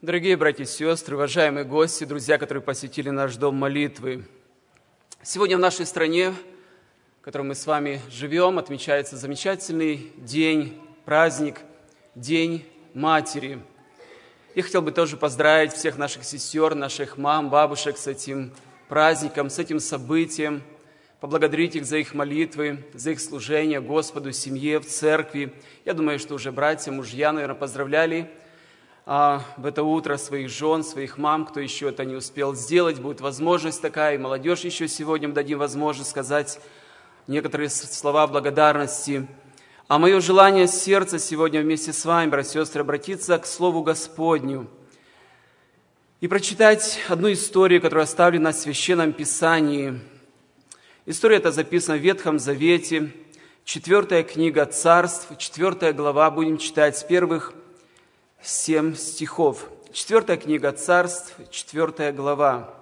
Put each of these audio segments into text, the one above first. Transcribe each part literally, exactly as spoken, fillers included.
Дорогие братья и сестры, уважаемые гости, друзья, которые посетили наш дом молитвы. Сегодня в нашей стране, в которой мы с вами живем, отмечается замечательный день, праздник, День Матери. Я хотел бы тоже поздравить всех наших сестер, наших мам, бабушек с этим праздником, с этим событием, поблагодарить их за их молитвы, за их служение Господу, семье, в церкви. Я думаю, что уже братья, мужья, наверное, поздравляли а, в это утро своих жен, своих мам, кто еще это не успел сделать. Будет возможность такая, и молодежь еще сегодня мы дадим возможность сказать некоторые слова благодарности. А мое желание сердца сегодня вместе с вами, братья и сестры, обратиться к Слову Господню и прочитать одну историю, которая оставлена в Священном Писании. История эта записана в Ветхом Завете, четвертая книга Царств, четвертая глава, будем читать с первых семь стихов. Четвертая книга Царств, четвертая глава.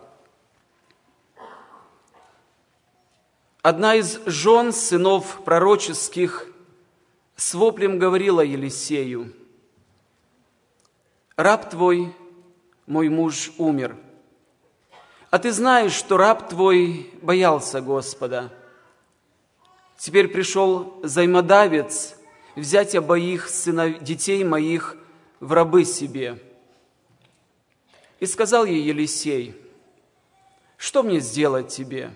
Одна из жен сынов пророческих с воплем говорила Елисею: «Раб твой, мой муж, умер, а ты знаешь, что раб твой боялся Господа. Теперь пришел взаимодавец взять обоих сынов, детей моих в рабы себе». И сказал ей Елисей: «Что мне сделать тебе?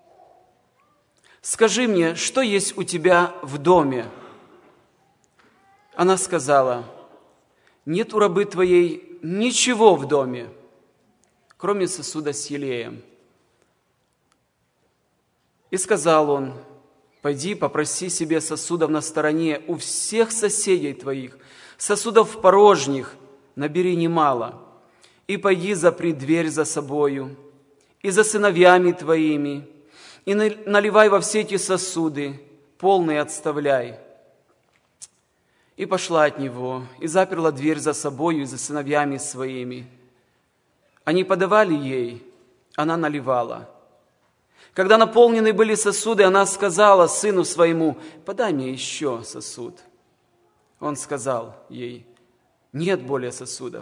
Скажи мне, что есть у тебя в доме?» Она сказала: «Нет у рабы твоей ничего в доме, кроме сосуда с елеем». И сказал он: «Пойди, попроси себе сосудов на стороне у всех соседей твоих, сосудов порожних набери немало, и пойди запри дверь за собою, и за сыновьями твоими, и наливай во все эти сосуды, полные отставляй». И пошла от него, и заперла дверь за собою и за сыновьями своими. Они подавали ей, она наливала. Когда наполнены были сосуды, она сказала сыну своему: «Подай мне еще сосуд». Он сказал ей: «Нет более сосудов».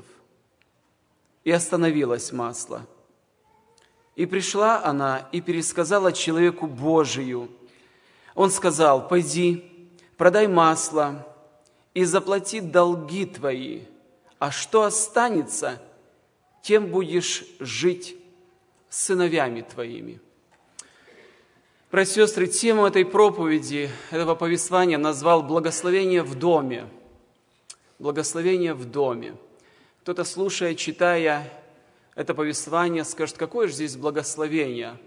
И остановилось масло. И пришла она и пересказала человеку Божию. Он сказал: «Пойди, продай масло и заплати долги твои, а что останется, тем будешь жить с сыновьями твоими». Братья и сестры, тему этой проповеди, этого повествования назвал «Благословение в доме». Благословение в доме. Кто-то, слушая, читая это повествование, скажет: какое же здесь благословение?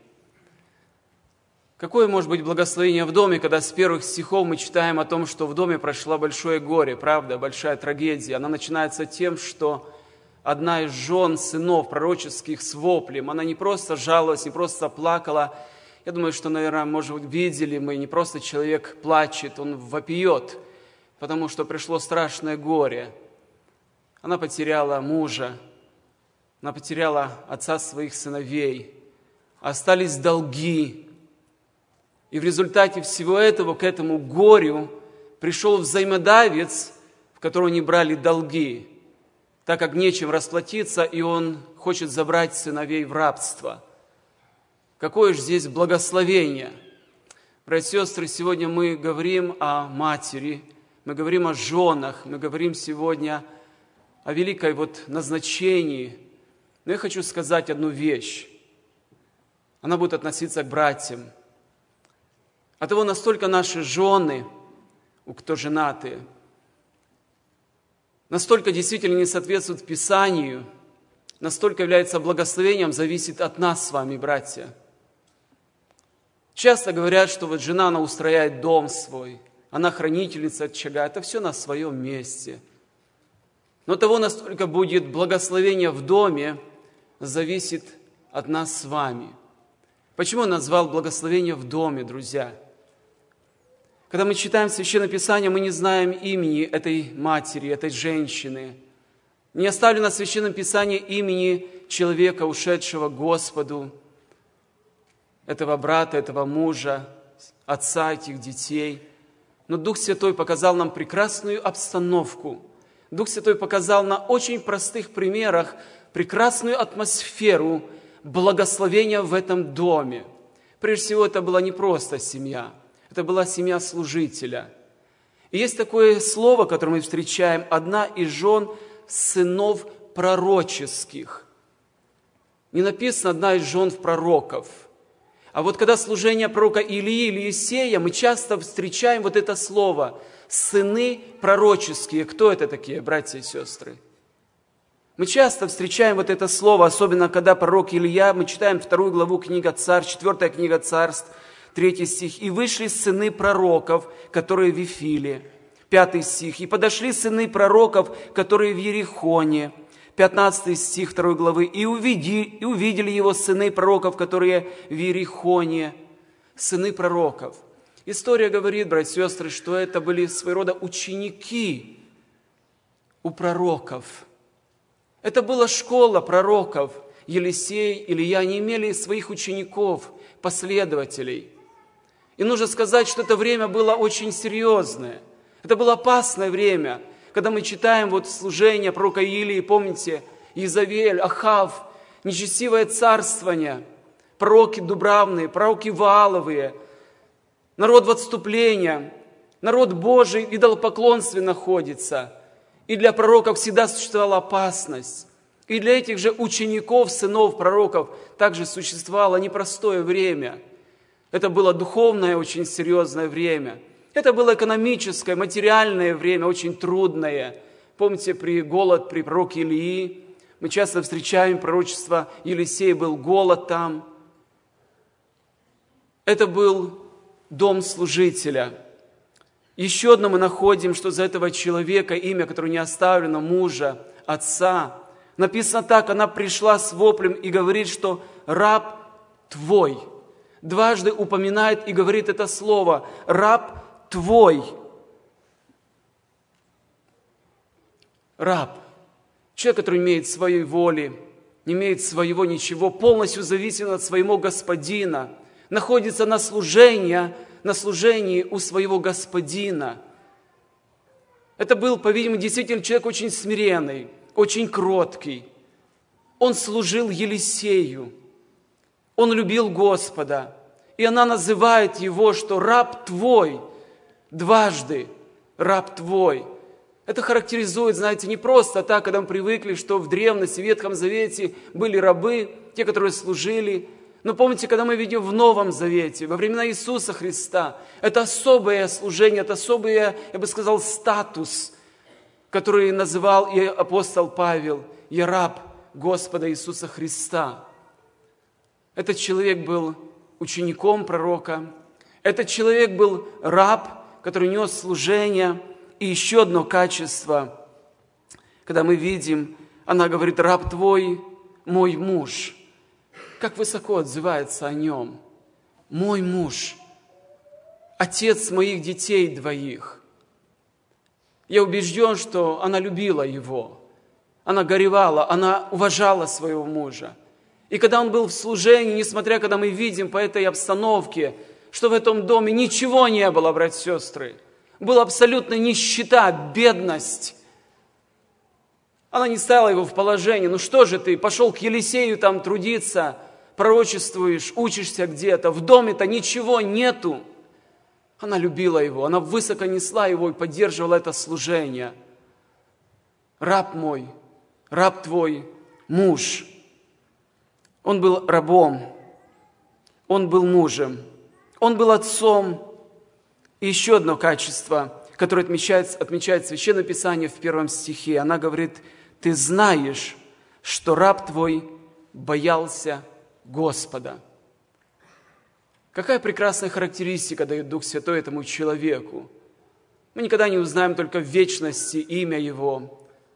Какое может быть благословение в доме, когда с первых стихов мы читаем о том, что в доме прошло большое горе, правда, большая трагедия. Она начинается тем, что одна из жен сынов пророческих с воплем, она не просто жаловалась, не просто плакала. Я думаю, что, наверное, может быть, видели мы, не просто человек плачет, он вопиет, потому что пришло страшное горе. Она потеряла мужа, она потеряла отца своих сыновей, остались долги. И в результате всего этого, к этому горю, пришел взаимодавец, в которого они брали долги, так как нечем расплатиться, и он хочет забрать сыновей в рабство. Какое же здесь благословение! Братья и сестры, сегодня мы говорим о матери, мы говорим о женах, мы говорим сегодня о великой вот назначении. Но я хочу сказать одну вещь. Она будет относиться к братьям. Оттого настолько наши жены, у кто женатые, настолько действительно не соответствуют Писанию, настолько является благословением, зависит от нас с вами, братья. Часто говорят, что вот жена, она устрояет дом свой, она хранительница очага, это все на своем месте. Но того настолько будет благословение в доме, зависит от нас с вами. Почему он назвал благословение в доме, друзья? Когда мы читаем Священное Писание, мы не знаем имени этой матери, этой женщины. Не оставлено в Священном Писании имени человека, ушедшего к Господу, этого брата, этого мужа, отца этих детей. Но Дух Святой показал нам прекрасную обстановку, Дух Святой показал на очень простых примерах прекрасную атмосферу благословения в этом доме. Прежде всего, это была не просто семья, это была семья служителя. И есть такое слово, которое мы встречаем, одна из жен сынов пророческих. Не написано «одна из жен пророков». А вот когда служение пророка Илии или Иисея, мы часто встречаем вот это слово «сыны пророческие». Кто это такие, братья и сестры? Мы часто встречаем вот это слово, особенно когда пророк Илия, мы читаем вторую главу книга Царств, четвертая книга Царств, третий стих. «И вышли сыны пророков, которые в Вифиле». Пятый стих. «И подошли сыны пророков, которые в Ерихоне». пятнадцатый стих второй главы. «И, увиди, «И увидели его сыны пророков, которые в Ерихоне». Сыны пророков. История говорит, братья и сестры, что это были своего рода ученики у пророков. Это была школа пророков. Елисей, Илия, они имели своих учеников, последователей. И нужно сказать, что это время было очень серьезное. Это было опасное время. Когда мы читаем вот служение пророка Илии, помните, Иезавель, Ахав, нечестивое царствование, пророки дубравные, пророки Вааловые, народ в отступлении, народ Божий в идолопоклонстве находится. И для пророков всегда существовала опасность. И для этих же учеников, сынов пророков, также существовало непростое время. Это было духовное, очень серьезное время. Это было экономическое, материальное время, очень трудное. Помните, при голод при пророке Илии, мы часто встречаем пророчество Елисея, был голод там. Это был дом служителя. Еще одно мы находим, что за этого человека, имя, которое не оставлено, мужа, отца, написано так: она пришла с воплем и говорит, что раб твой. Дважды упоминает и говорит это слово: раб твой. Раб. Человек, который имеет своей воли, не имеет своего ничего, полностью зависит от своего господина, находится на служении, на служении у своего господина. Это был, по-видимому, действительно человек очень смиренный, очень кроткий. Он служил Елисею. Он любил Господа. И она называет его, что раб твой, дважды раб твой. Это характеризует, знаете, не просто так, когда мы привыкли, что в древности, в Ветхом Завете были рабы, те, которые служили. Но помните, когда мы видим в Новом Завете, во времена Иисуса Христа, это особое служение, это особый, я бы сказал, статус, который называл и апостол Павел: «Я раб Господа Иисуса Христа». Этот человек был учеником пророка, этот человек был раб, который нес служение. И еще одно качество, когда мы видим, она говорит: раб твой, мой муж. Как высоко отзывается о нем. Мой муж, отец моих детей двоих. Я убежден, что она любила его, она горевала, она уважала своего мужа. И когда он был в служении, несмотря, когда мы видим по этой обстановке, что в этом доме ничего не было, братья и сестры, была абсолютно нищета, бедность. Она не ставила его в положение: ну что же ты, пошел к Елисею там трудиться, пророчествуешь, учишься где-то, в доме-то ничего нету. Она любила его, она высоко несла его и поддерживала это служение. Раб мой, раб твой, муж. Он был рабом, он был мужем, он был отцом. И еще одно качество, которое отмечает, отмечает Священное Писание в первом стихе. Она говорит: ты знаешь, что раб твой боялся Господа. Какая прекрасная характеристика дает Дух Святой этому человеку. Мы никогда не узнаем только в вечности имя его.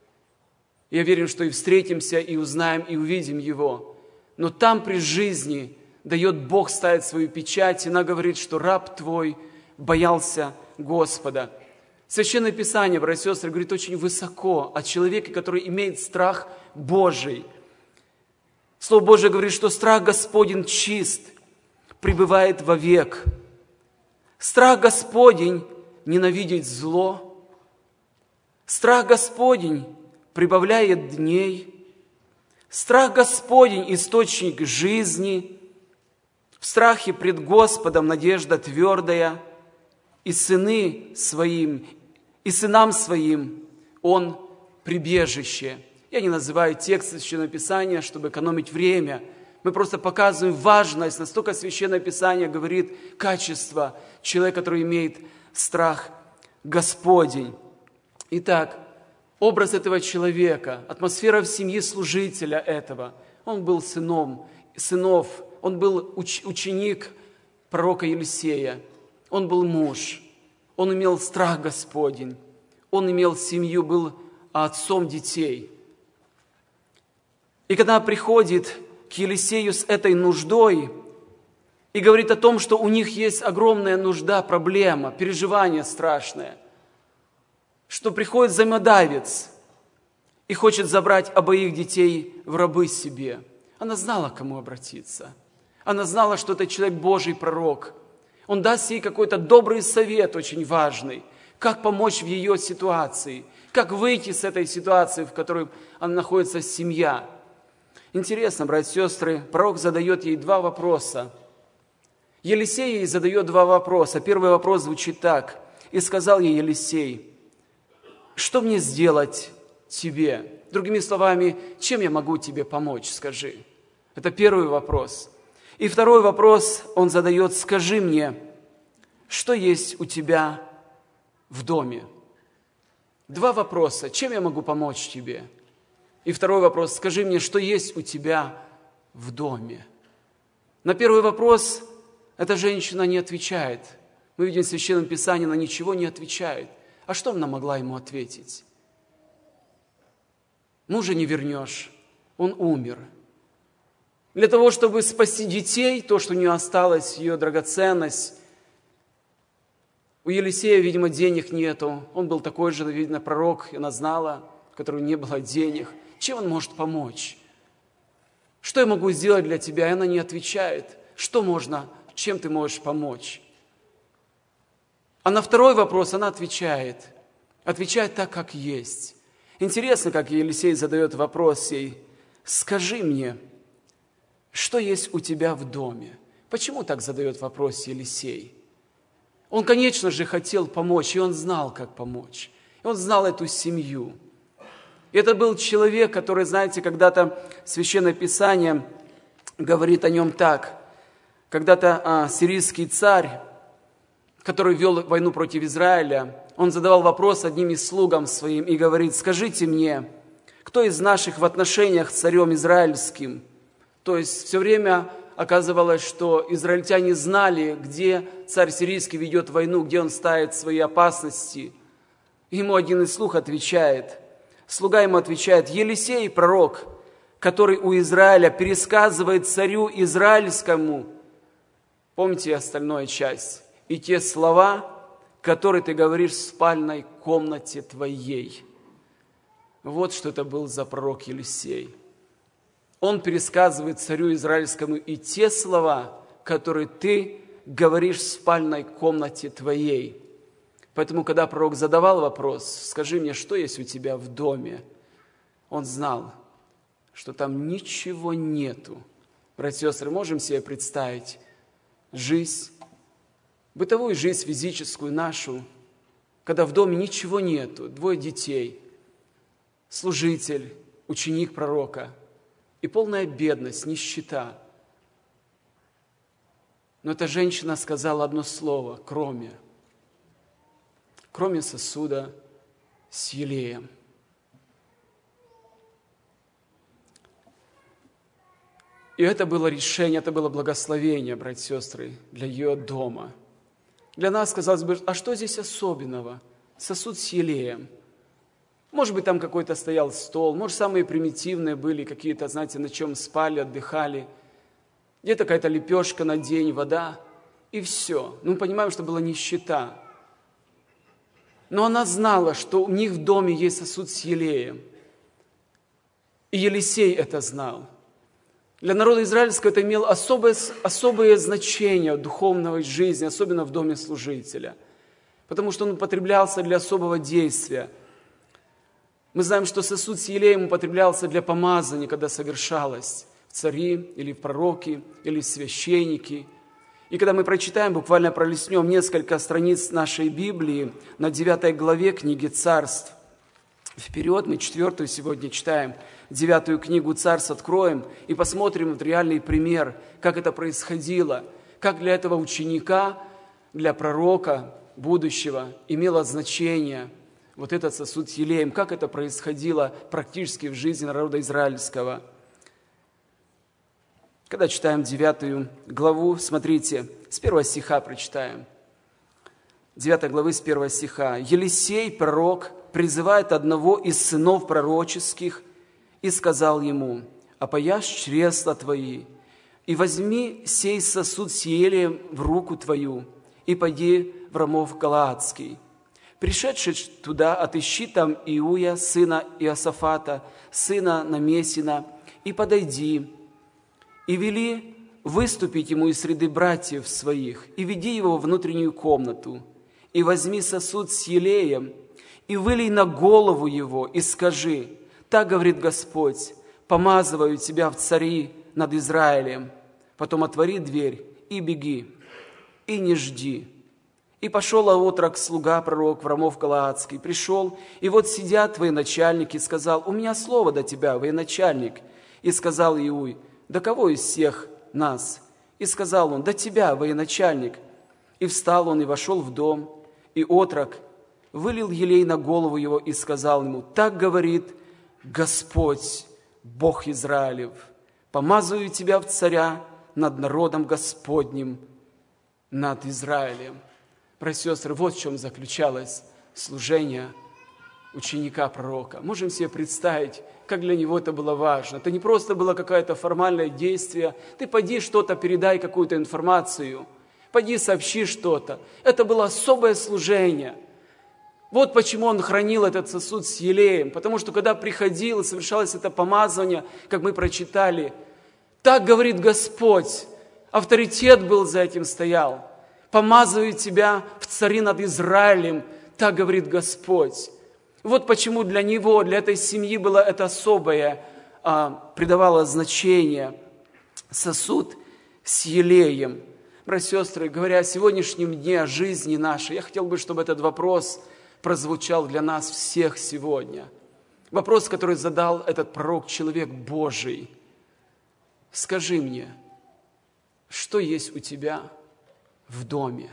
Я верю, что и встретимся, и узнаем, и увидим его. Но там при жизни дает Бог ставить свою печать, и она говорит, что раб твой боялся Господа. Священное Писание, братья и сестры, говорит очень высоко о человеке, который имеет страх Божий. Слово Божие говорит, что страх Господень чист, пребывает вовек. Страх Господень ненавидеть зло. Страх Господень прибавляет дней. Страх Господень – источник жизни. В страхе пред Господом надежда твердая. И сыны своим, и сынам своим Он прибежище. Я не называю текст Священного Писания, чтобы экономить время. Мы просто показываем важность, настолько Священное Писание говорит качество человека, который имеет страх Господень. Итак, образ этого человека, атмосфера в семье служителя этого. Он был сыном, сынов, он был уч, ученик пророка Елисея, он был муж, он имел страх Господень, он имел семью, был отцом детей. И когда приходит к Елисею с этой нуждой и говорит о том, что у них есть огромная нужда, проблема, переживание страшное, что приходит взаимодавец и хочет забрать обоих детей в рабы себе. Она знала, к кому обратиться. Она знала, что это человек Божий, пророк. Он даст ей какой-то добрый совет, очень важный, как помочь в ее ситуации, как выйти с этой ситуации, в которой она находится, семья. Интересно, братья и сестры, пророк задает ей два вопроса. Елисей ей задает два вопроса. Первый вопрос звучит так. «И сказал ей Елисей, что мне сделать тебе?» Другими словами, чем я могу тебе помочь, скажи. Это первый вопрос. И второй вопрос он задает: скажи мне, что есть у тебя в доме? Два вопроса. Чем я могу помочь тебе? И второй вопрос: скажи мне, что есть у тебя в доме? На первый вопрос эта женщина не отвечает. Мы видим в Священном Писании, она ничего не отвечает. А что она могла ему ответить? Мужа не вернешь, он умер. Для того, чтобы спасти детей, то, что у нее осталось, ее драгоценность, у Елисея, видимо, денег нету. Он был такой же, видно, пророк, и она знала, у которого не было денег. Чем он может помочь? Что я могу сделать для тебя? И она не отвечает. Что можно, чем ты можешь помочь? А на второй вопрос она отвечает. Отвечает так, как есть. Интересно, как Елисей задает вопрос ей: скажи мне, что есть у тебя в доме? Почему так задает вопрос Елисей? Он, конечно же, хотел помочь, и он знал, как помочь. И он знал эту семью. И это был человек, который, знаете, когда-то Священное Писание говорит о нем так. Когда-то а, сирийский царь, который вел войну против Израиля, он задавал вопрос одним из слугам своим и говорит: скажите мне, кто из наших в отношениях с царем израильским? То есть все время оказывалось, что израильтяне знали, где царь сирийский ведет войну, где он ставит свои опасности. Ему один из слуг отвечает, слуга ему отвечает: Елисей, пророк, который у Израиля пересказывает царю израильскому, помните остальную часть, и те слова, которые ты говоришь в спальной комнате твоей. Вот что это был за пророк Елисей. Он пересказывает царю израильскому и те слова, которые ты говоришь в спальной комнате твоей. Поэтому, когда пророк задавал вопрос: скажи мне, что есть у тебя в доме, он знал, что там ничего нету. Братья и сестры, можем себе представить жизнь, бытовую жизнь физическую нашу, когда в доме ничего нету, двое детей, служитель, ученик пророка, и полная бедность, нищета. Но эта женщина сказала одно слово: кроме, кроме сосуда с елеем. И это было решение, это было благословение, братья и сестры, для ее дома. Для нас, казалось бы, а что здесь особенного? Сосуд с елеем. Может быть, там какой-то стоял стол, может, самые примитивные были какие-то, знаете, на чем спали, отдыхали. Где-то какая-то лепешка на день, вода, и все. Ну, мы понимаем, что была нищета. Но она знала, что у них в доме есть сосуд с елеем. И Елисей это знал. Для народа израильского это имело особое, особое значение духовной жизни, особенно в доме служителя. Потому что он употреблялся для особого действия. Мы знаем, что сосуд с елеем употреблялся для помазания, когда совершалось в цари, или в пророки, или в священники. И когда мы прочитаем, буквально пролистнем несколько страниц нашей Библии на девятой главе книги Царств, вперед мы четвертую сегодня читаем, девятую книгу Царств откроем и посмотрим вот реальный пример, как это происходило, как для этого ученика, для пророка будущего имело значение вот этот сосуд с елеем, как это происходило практически в жизни народа израильского. Когда читаем девятую главу, смотрите, с первого стиха прочитаем. девятой главы с первого стиха. «Елисей, пророк, призывает одного из сынов пророческих и сказал ему: опояшь чресла твои, и возьми сей сосуд с елеем в руку твою, и пойди в Рамов Галаадский. Пришедший туда, отыщи там Иуя, сына Иосафата, сына Намесина, и подойди, и вели выступить ему из среды братьев своих, и веди его в внутреннюю комнату, и возьми сосуд с елеем, и вылей на голову его, и скажи: так говорит Господь, помазываю тебя в цари над Израилем. Потом отвори дверь и беги, и не жди». И пошел отрок, слуга, пророк, в Рамов Галаадский, пришел, и вот сидят военачальники, и сказал: у меня слово до тебя, военачальник. И сказал Иуй: до кого из всех нас? И сказал он: до тебя, военачальник. И встал он, и вошел в дом, и отрок вылил елей на голову его, и сказал ему: так говорит Господь, Бог Израилев, помазываю тебя в царя над народом Господним, над Израилем. Братья и сестры, вот в чем заключалось служение ученика пророка. Можем себе представить, как для него это было важно. Это не просто было какое-то формальное действие. Ты поди что-то, передай какую-то информацию, поди сообщи что-то. Это было особое служение. Вот почему он хранил этот сосуд с елеем. Потому что когда приходил и совершалось это помазание, как мы прочитали, так говорит Господь, авторитет был за этим стоял. Помазываю тебя в цари над Израилем, так говорит Господь. Вот почему для него, для этой семьи было это особое, а, придавало значение сосуд с елеем. Братья и сестры, говоря о сегодняшнем дне, о жизни нашей, я хотел бы, чтобы этот вопрос прозвучал для нас всех сегодня. Вопрос, который задал этот пророк, человек Божий. Скажи мне, что есть у тебя в доме?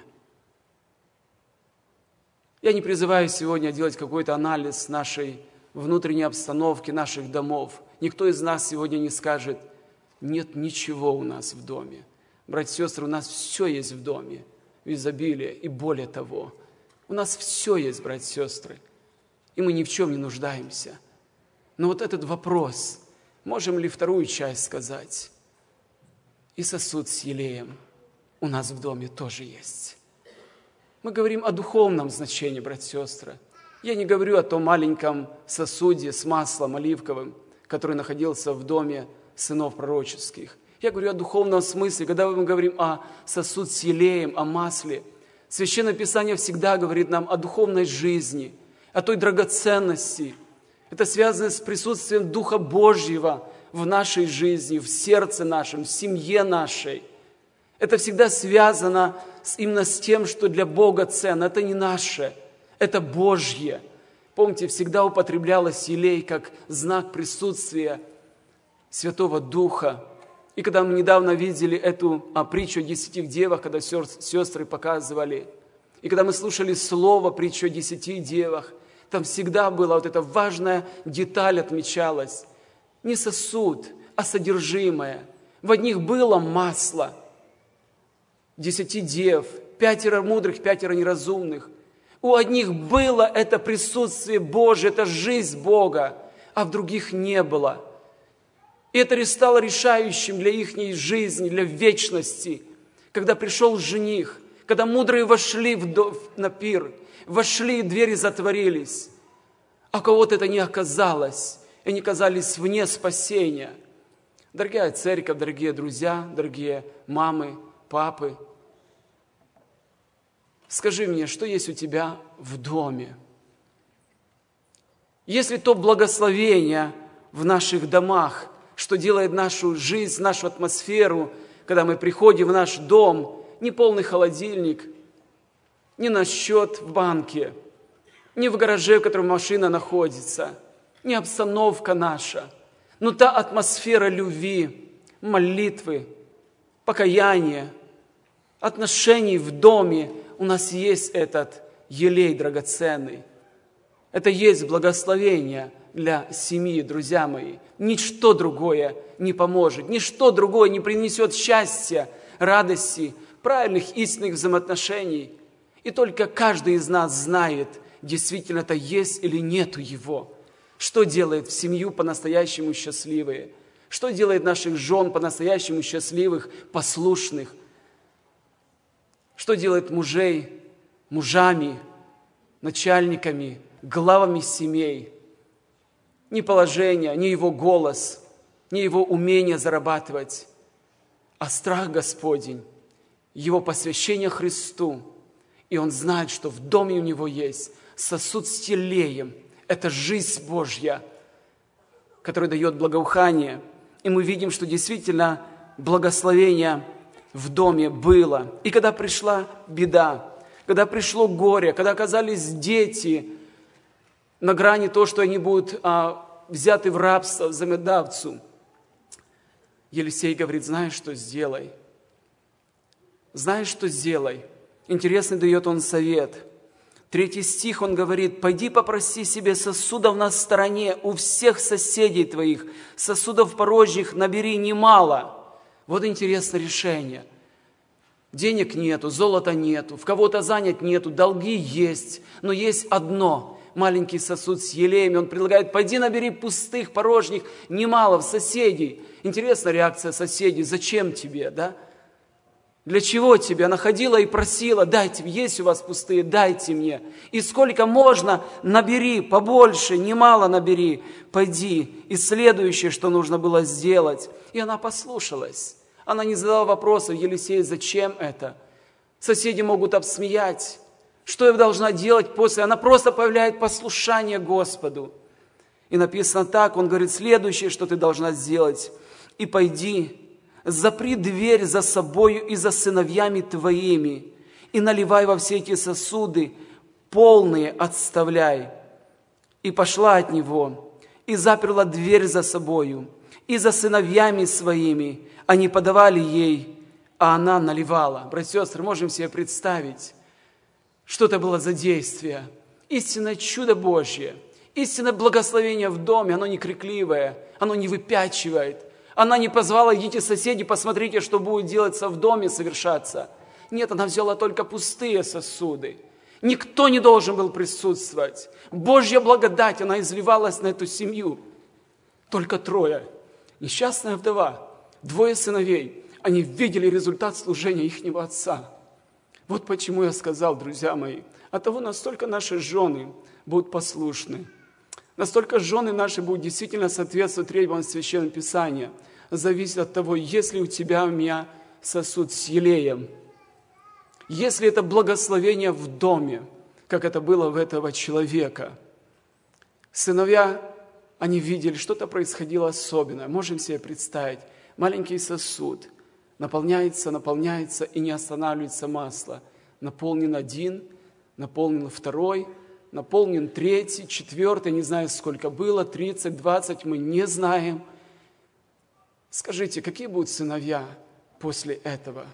Я не призываю сегодня делать какой-то анализ нашей внутренней обстановки, наших домов. Никто из нас сегодня не скажет: нет ничего у нас в доме. Братья и сестры, у нас все есть в доме, в изобилии, и более того, у нас все есть, братья и сестры, и мы ни в чем не нуждаемся. Но вот этот вопрос, можем ли вторую часть сказать? И сосуд с елеем у нас в доме тоже есть. Мы говорим о духовном значении, братья и сестры. Я не говорю о том маленьком сосуде с маслом оливковым, который находился в доме сынов пророческих. Я говорю о духовном смысле. Когда мы говорим о сосуд с елеем, о масле, Священное Писание всегда говорит нам о духовной жизни, о той драгоценности. Это связано с присутствием Духа Божьего в нашей жизни, в сердце нашем, в семье нашей. Это всегда связано именно с тем, что для Бога ценно. Это не наше, это Божье. Помните, всегда употреблялось елей как знак присутствия Святого Духа. И когда мы недавно видели эту а, притчу о десяти девах, когда сестры показывали, и когда мы слушали слово притчу о десяти девах, там всегда была вот эта важная деталь отмечалась. Не сосуд, а содержимое. В одних было масло, десяти дев, пятеро мудрых, пятеро неразумных. У одних было это присутствие Божие, это жизнь Бога, а в других не было. И это стало решающим для их жизни, для вечности. Когда пришел жених, когда мудрые вошли в до, на пир, вошли, двери затворились, а у кого-то это не оказалось, и они оказались вне спасения. Дорогая церковь, дорогие друзья, дорогие мамы, папы, скажи мне, что есть у тебя в доме? Если то благословение в наших домах, что делает нашу жизнь, нашу атмосферу, когда мы приходим в наш дом, не полный холодильник, не на счет в банке, не в гараже, в котором машина находится, не обстановка наша, но та атмосфера любви, молитвы, покаяния, отношений в доме, у нас есть этот елей драгоценный. Это есть благословение для семьи, друзья мои. Ничто другое не поможет, ничто другое не принесет счастья, радости, правильных истинных взаимоотношений. И только каждый из нас знает, действительно это есть или нету его. Что делает в семью по-настоящему счастливые? Что делает наших жен по-настоящему счастливых, послушных? Что делает мужей мужами, начальниками, главами семей? Не положение, не его голос, не его умение зарабатывать, а страх Господень, его посвящение Христу. И он знает, что в доме у него есть сосуд с елеем. Это жизнь Божья, которая дает благоухание. И мы видим, что действительно благословение в доме было. И когда пришла беда, когда пришло горе, когда оказались дети на грани того, что они будут а, взяты в рабство взаимодавцу, Елисей говорит: знаешь, что сделай? Знаешь, что сделай? Интересный дает он совет. Третий стих он говорит: пойди попроси себе сосудов на стороне у всех соседей твоих, сосудов порожних набери немало. Вот интересное решение. Денег нету, золота нету, в кого-то занять нету, долги есть, но есть одно. Маленький сосуд с елеем, он предлагает: пойди набери пустых, порожних, немало в соседей. Интересная реакция соседей: зачем тебе, да? Для чего тебе? Она ходила и просила: дайте, есть у вас пустые, дайте мне. И сколько можно, набери, побольше, немало набери, пойди. И следующее, что нужно было сделать. И она послушалась. Она не задала вопросов: Елисей, зачем это? Соседи могут обсмеять. Что я должна делать после? Она просто проявляет послушание Господу. И написано так, он говорит: следующее, что ты должна сделать. И пойди, запри дверь за собою и за сыновьями твоими, и наливай во все эти сосуды, полные отставляй. И пошла от него, и заперла дверь за собою, и за сыновьями своими. Они подавали ей, а она наливала. Братья и сестры, можем себе представить, что это было за действие. Истинное чудо Божье, истинное благословение в доме, оно не крикливое, оно не выпячивает. Она не позвала: идите, соседи, посмотрите, что будет делаться в доме, совершаться. Нет, она взяла только пустые сосуды. Никто не должен был присутствовать. Божья благодать, она изливалась на эту семью. Только трое. Несчастная вдова, двое сыновей. Они видели результат служения ихнего отца. Вот почему я сказал, друзья мои, оттого настолько наши жены будут послушны. Настолько жены наши будут действительно соответствовать требованиям Священного Писания. Зависит от того, есть ли у тебя, у меня сосуд с елеем. Если это благословение в доме, как это было у этого человека. Сыновья, они видели, что-то происходило особенное. Можем себе представить. Маленький сосуд наполняется, наполняется и не останавливается масло. Наполнен один, наполнен второй, наполнен третий, четвертый, не знаю, сколько было, тридцать, двадцать, мы не знаем. Скажите, какие будут сыновья после этого?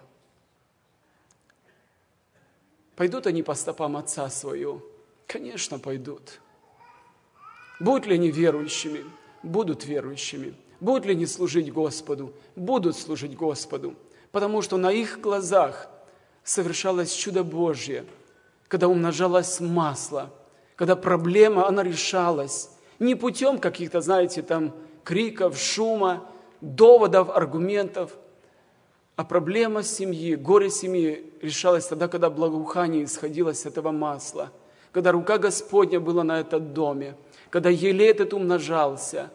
Пойдут они по стопам отца своего? Конечно, пойдут. Будут ли они верующими? Будут верующими. Будут ли они служить Господу? Будут служить Господу. Потому что на их глазах совершалось чудо Божье, когда умножалось масло, когда проблема, она решалась не путем каких-то, знаете, там криков, шума, доводов, аргументов, а проблема семьи, горе семьи решалась тогда, когда благоухание исходило с этого масла, когда рука Господня была на этом доме, когда елей этот умножался.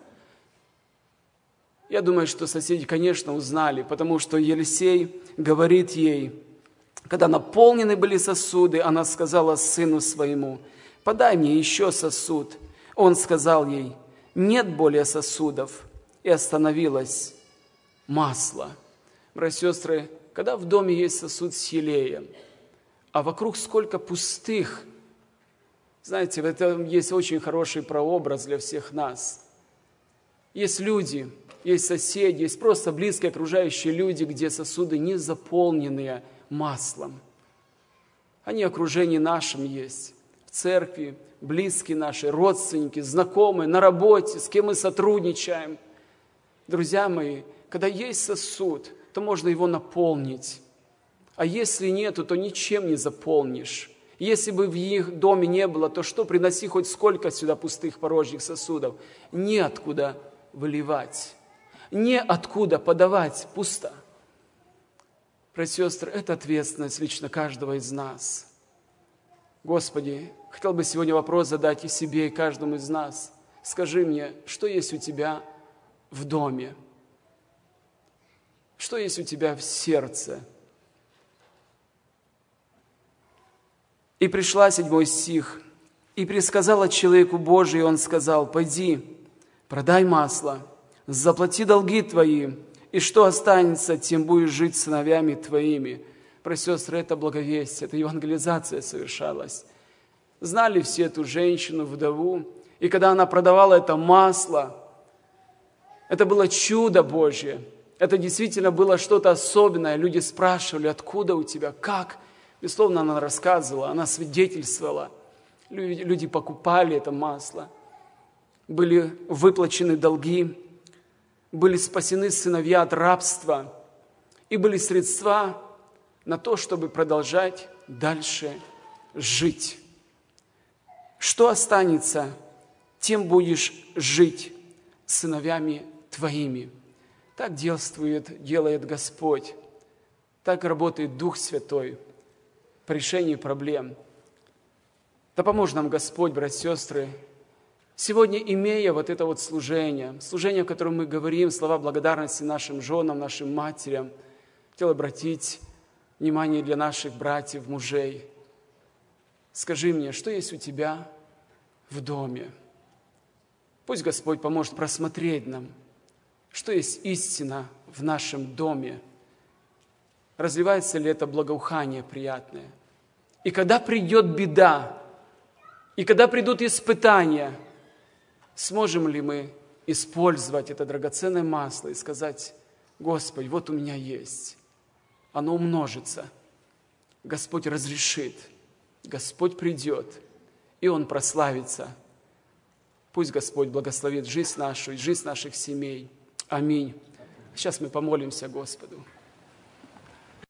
Я думаю, что соседи, конечно, узнали, потому что Елисей говорит ей, когда наполнены были сосуды, она сказала сыну своему: подай мне еще сосуд. Он сказал ей: «Нет более сосудов», и остановилось масло. Братья и сестры, когда в доме есть сосуд с елеем, а вокруг сколько пустых, знаете, в этом есть очень хороший прообраз для всех нас. Есть люди, есть соседи, есть просто близкие окружающие люди, где сосуды не заполненные маслом. Они в окружении нашем есть, в церкви, близкие наши, родственники, знакомые, на работе, с кем мы сотрудничаем. Друзья мои, когда есть сосуд, то можно его наполнить. А если нету, то ничем не заполнишь. Если бы в их доме не было, то что, приноси хоть сколько сюда пустых порожних сосудов. Неоткуда выливать, неоткуда подавать, пусто. Братья и сестры, это ответственность лично каждого из нас. Господи, хотел бы сегодня вопрос задать и себе, и каждому из нас. Скажи мне, что есть у тебя в доме? Что есть у тебя в сердце? И пришла, седьмой стих, и присказала человеку Божию, и он сказал: «Пойди, продай масло, заплати долги твои, и что останется, тем будешь жить с сыновьями твоими». Братья и сестры, это благовестие, это евангелизация совершалась. Знали все эту женщину, вдову, и когда она продавала это масло, это было чудо Божье. Это действительно было что-то особенное. Люди спрашивали: откуда у тебя, как? Безусловно, она рассказывала, она свидетельствовала. Люди покупали это масло. Были выплачены долги, были спасены сыновья от рабства, и были средства на то, чтобы продолжать дальше жить. Что останется, тем будешь жить с сыновьями твоими. Так действует, делает Господь. Так работает Дух Святой по решению проблем. Да поможет нам Господь, братья и сестры, сегодня, имея вот это вот служение, служение, о котором мы говорим, слова благодарности нашим женам, нашим матерям, хотел обратить внимание для наших братьев, мужей. Скажи мне, что есть у тебя в доме? Пусть Господь поможет просмотреть нам, что есть истина в нашем доме. Разливается ли это благоухание приятное? И когда придет беда, и когда придут испытания, сможем ли мы использовать это драгоценное масло и сказать: Господь, вот у меня есть, оно умножится, Господь разрешит, Господь придет, и Он прославится. Пусть Господь благословит жизнь нашу и жизнь наших семей. Аминь. Сейчас мы помолимся Господу.